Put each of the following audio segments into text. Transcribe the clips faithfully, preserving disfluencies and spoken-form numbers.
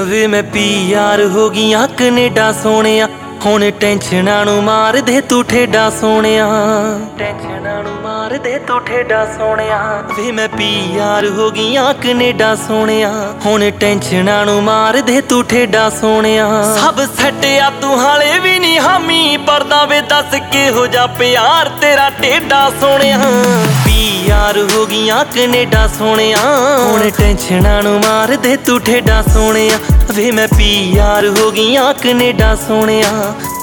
ਵੇ ਮੈਂ ਪੀਆਰ ਹੋ ਗਈਆਂ ਕੈਨੇਡਾ ਸੋਹਣਿਆ। ਹੁਣ ਟੈਨਸ਼ਨਾਂ ਨੂੰ ਮਾਰ ਦੇ ਤੂੰ ਠੇਡਾ ਸੋਹਣਿਆ, ਟੈਨਸ਼ਨਾਂ ਨੂੰ ਮਾਰ ਦੇ ਤੂੰ ਠੇਡਾ ਸੋਹਣਿਆ। ਵੇ ਮੈਂ ਪੀਆਰ ਹੋ ਗਈਆਂ ਕੈਨੇਡਾ ਸੋਹਣਿਆ। ਹੁਣ ਟੈਨਸ਼ਨਾਂ ਨੂੰ ਮਾਰ ਦੇ ਤੂੰ ਠੇਡਾ ਸੋਹਣਿਆ। ਸਭ ਸੈੱਟ ਆ ਤੂੰ ਹਾਲੇ ਵੀ ਨੀ ਹਾਮੀ ਭਰਦਾ ਵੇ, ਦੱਸ ਕਿਹੋ ਜਿਹਾ ਪਿਆਰ ਤੇਰਾ ਟੇਡਾ ਸੋਹਣਿਆ। ਪੀਆਰ ਹੋ ਗਈਆਂ ਕੈਨੇਡਾ ਸੋਹਣਿਆ। ਹੁਣ ਟੈਨਸ਼ਨਾਂ ਨੂੰ ਮਾਰ ਦੇ ਤੂੰ ਠੇਡਾ ਸੋਹਣਿਆ। ਵੇ ਮੈਂ ਪੀਆਰ ਹੋ ਗਈਆਂ ਕੈਨੇਡਾ ਸੋਹਣਿਆ।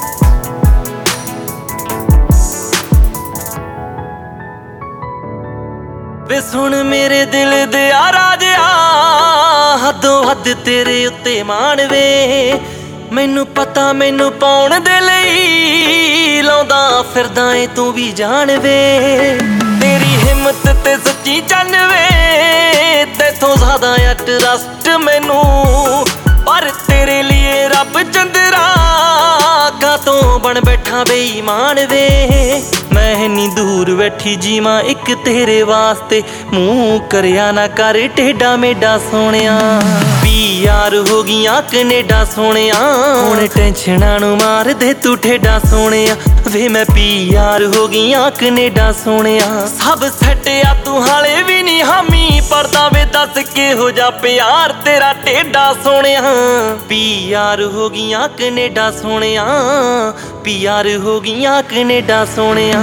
ਵੇ ਸੁਣ ਮੇਰੇ ਦਿਲ ਦੇ ਆ ਰਾਜਿਆ, ਹੱਦੋਂ ਹੱਦ ਤੇਰੇ ਉੱਤੇ ਮਾਣ ਵੇ। ਮੈਨੂੰ ਪਤਾ ਮੈਨੂੰ ਪਾਉਣ ਦੇ ਲਈ ਲਾਉਂਦਾ ਫਿਰਦਾ ਏ ਤੂੰ ਵੀ ਜਾਣ ਵੇ। ਤੇਰੀ ਹਿੰਮਤ ਤੇ ਸੱਚੀ ਚੰਨ ਵੇ, ਤੇਥੋਂ ਜ਼ਿਆਦਾ ਆ ਟਰਸਟ ਮੈਨੂੰ। ਪਰ ਤੇਰੇ ਲਈ ਰੱਬ ਚੰਦਰਾ ਕਾਤੋਂ ਬਣ ਬੈਠਾ ਬੇਈਮਾਨ ਵੇ। ਮੈਂ ਇੰਨੀ ਦੂਰ ਬੈਠੀ ਜੀਵਾਂ ਇੱਕ ਤੇਰੇ ਵਾਸਤੇ, ਮੂੰਹ ਕਰਿਆ ਨਾ ਕਰ ਟੇਡਾ ਮੇਡਾ ਸੋਹਣਿਆ। ਪੀਆਰ ਹੋ ਗਈਆਂ ਕੈਨੇਡਾ ਸੋਹਣਿਆ। ਹੁਣ ਟੈਨਸ਼ਨਾਂ ਨੂੰ ਮਾਰ ਦੇ ਤੂੰ ਠੇਡਾ ਸੋਹਣਿਆ। ਵੇ ਮੈਂ ਪੀਆਰ ਹੋ ਗਈਆਂ ਕੈਨੇਡਾ ਸੋਹਣਿਆ। ਸਭ ਸੈੱਟ ਆ ਤੂੰ ਹਾਲੇ ਵੀ ਨੀ ਹਾਮੀ ਭਰਦਾ ਵੇ, ਦੱਸ ਕਿਹੋ ਜਿਹਾ ਪਿਆਰ ਤੇਰਾ ਟੇਡਾ ਸੋਹਣਿਆ। ਪੀਆਰ ਹੋ ਗਈਆਂ ਕੈਨੇਡਾ ਸੋਹਣਿਆ। ਪੀਆਰ ਹੋ ਗਈਆਂ ਕੈਨੇਡਾ ਸੋਹਣਿਆ।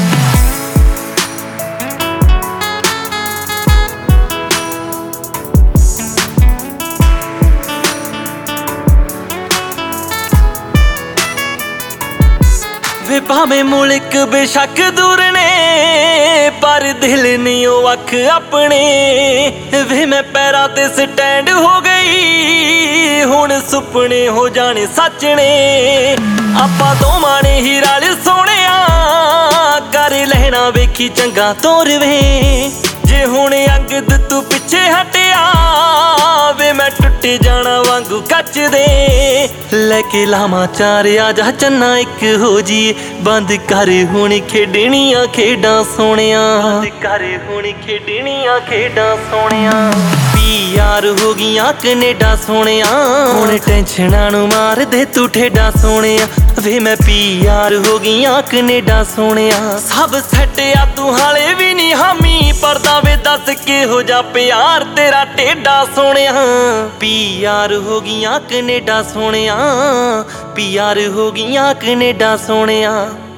ਵੇ ਭਾਵੇਂ ਮੁਲਕ ਬੇਸ਼ੱਕ ਦੂਰ ਨੇ, ਪਰ ਦਿਲ ਨੀ ਉਹ ਅੱਖ ਆਪਣੇ। ਵੇ ਮੈਂ ਪੈਰਾਂ ਤੇ ਸਟੈਂਡ ਹੋ ਗਈ, ਹੁਣ ਸੁਪਨੇ ਹੋ ਜਾਣੇ ਸੱਚ ਨੇ। ਆਪਾਂ ਦੋਵਾਂ ਨੇ ਹੀ ਰਲ ਸੋਹਣਿਆ, ਕਰ ਲੈਣਾ ਵੇਖੀ ਚੰਗਾ ਤੋਰ ਵੇ। ਜੇ ਹੁਣ ਅੰਗਦ ਤੂੰ ਪਿੱਛੇ ਹਟਿਆ, ਵੇ ਮੈਂ ਟੁੱਟ ਜਾਣਾ ਵਾਂਗੂ ਕੱਚ ਦੇ। ਲੈ ਕੇ ਲਾਵਾਂ ਚਾਰ ਆ ਜਾ ਚੰਨਾ ਇੱਕ ਹੋ ਜੀ, ਬੰਦ ਕਰ ਹੁਣ ਖੇਡਣੀਆਂ ਖੇਡਾਂ ਸੋਹਣਿਆ। ਬੰਦ ਕਰ ਹੁਣ ਖੇਡਣੀਆਂ ਖੇਡਾਂ ਸੋਹਣਿਆ। ਪੀਆਰ ਹੋ ਗਈਆਂ ਕੈਨੇਡਾ ਸੋਹਣਿਆ। ਹੁਣ ਟੈਨਸ਼ਨਾਂ ਨੂੰ ਮਾਰ ਦੇ ਤੂੰ ਠੇਡਾ ਸੋਹਣਿਆ। ਵੇ ਮੈਂ ਪੀਆਰ ਹੋ ਗਈਆਂ ਕੈਨੇਡਾ ਸੋਹਣਿਆ। ਸਭ ਸੈੱਟ ਆ ਤੂੰ ਹਾਲੇ ਵੀ ਨੀ ਹਾਮੀ ਭਰਦਾ ਵੇ, ਦੱਸ ਕਿਹੋ ਜਿਹਾ ਪਿਆਰ ਤੇਰਾ ਟੇਡਾ ਸੋਹਣਿਆ। ਪੀਆਰ ਹੋ ਗਈਆਂ ਕੈਨੇਡਾ ਸੋਹਣਿਆ। ਪੀਆਰ ਹੋ ਗਈਆਂ ਕੈਨੇਡਾ ਸੋਹਣਿਆ।